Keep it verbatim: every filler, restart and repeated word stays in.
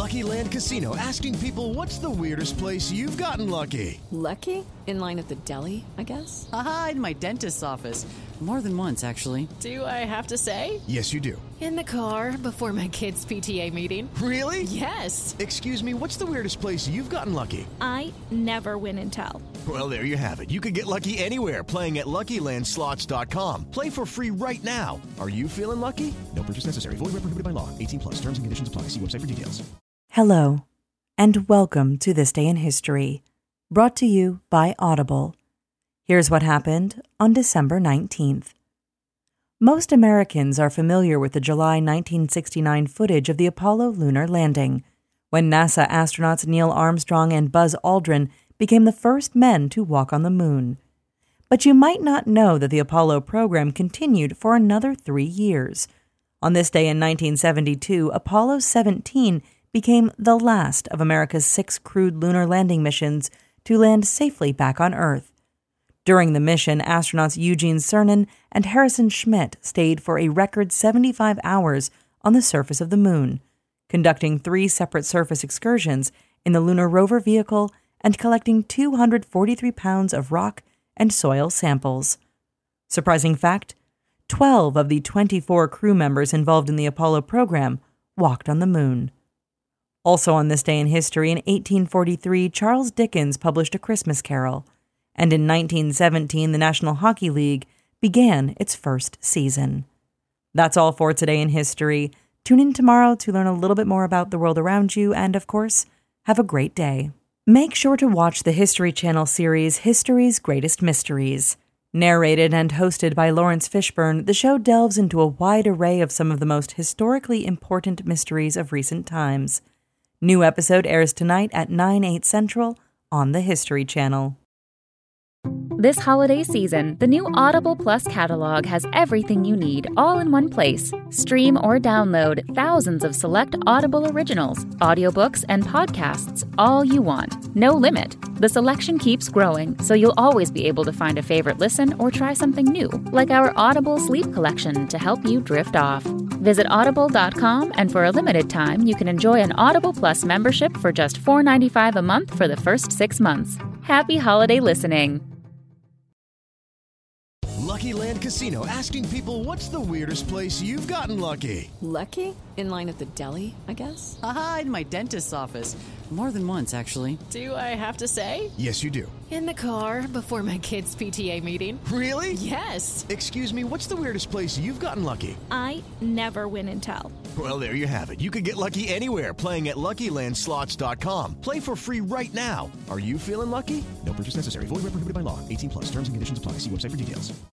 Lucky Land Casino, asking people, what's the weirdest place you've gotten lucky? Lucky? In line at the deli, I guess? Aha, in my dentist's office. More than once, actually. Do I have to say? Yes, you do. In the car before my kids' P T A meeting. Really? Yes. Excuse me, what's the weirdest place you've gotten lucky? I never win and tell. Well, there you have it. You can get lucky anywhere, playing at Lucky Land Slots dot com. Play for free right now. Are you feeling lucky? No purchase necessary. Void where prohibited by law. eighteen plus. Terms and conditions apply. See website for details. Hello, and welcome to This Day in History, brought to you by Audible. Here's what happened on December nineteenth. Most Americans are familiar with the July nineteen sixty-nine footage of the Apollo lunar landing, when NASA astronauts Neil Armstrong and Buzz Aldrin became the first men to walk on the moon. But you might not know that the Apollo program continued for another three years. On this day in nineteen seventy-two, Apollo seventeen became the last of America's six crewed lunar landing missions to land safely back on Earth. During the mission, astronauts Eugene Cernan and Harrison Schmitt stayed for a record seventy-five hours on the surface of the moon, conducting three separate surface excursions in the lunar rover vehicle and collecting two hundred forty-three pounds of rock and soil samples. Surprising fact, twelve of the twenty-four crew members involved in the Apollo program walked on the moon. Also on this day in history, in eighteen forty-three, Charles Dickens published A Christmas Carol, and in nineteen seventeen, the National Hockey League began its first season. That's all for today in history. Tune in tomorrow to learn a little bit more about the world around you, and of course, have a great day. Make sure to watch the History Channel series History's Greatest Mysteries. Narrated and hosted by Lawrence Fishburne, the show delves into a wide array of some of the most historically important mysteries of recent times. New episode airs tonight at nine, eight Central on the History Channel. This holiday season, the new Audible Plus catalog has everything you need all in one place. Stream or download thousands of select Audible originals, audiobooks, and podcasts all you want. No limit. The selection keeps growing, so you'll always be able to find a favorite listen or try something new, like our Audible Sleep Collection to help you drift off. Visit audible dot com, and for a limited time, you can enjoy an Audible Plus membership for just four dollars and ninety-five cents a month for the first six months. Happy holiday listening! Lucky Land Casino, asking people, what's the weirdest place you've gotten lucky? Lucky? In line at the deli, I guess? Aha, in my dentist's office. More than once, actually. Do I have to say? Yes, you do. In the car before my kids' P T A meeting. Really? Yes. Excuse me, what's the weirdest place you've gotten lucky? I never win and tell. Well, there you have it. You can get lucky anywhere, playing at Lucky Land Slots dot com. Play for free right now. Are you feeling lucky? No purchase necessary. Void where prohibited by law. eighteen plus. Terms and conditions apply. See website for details.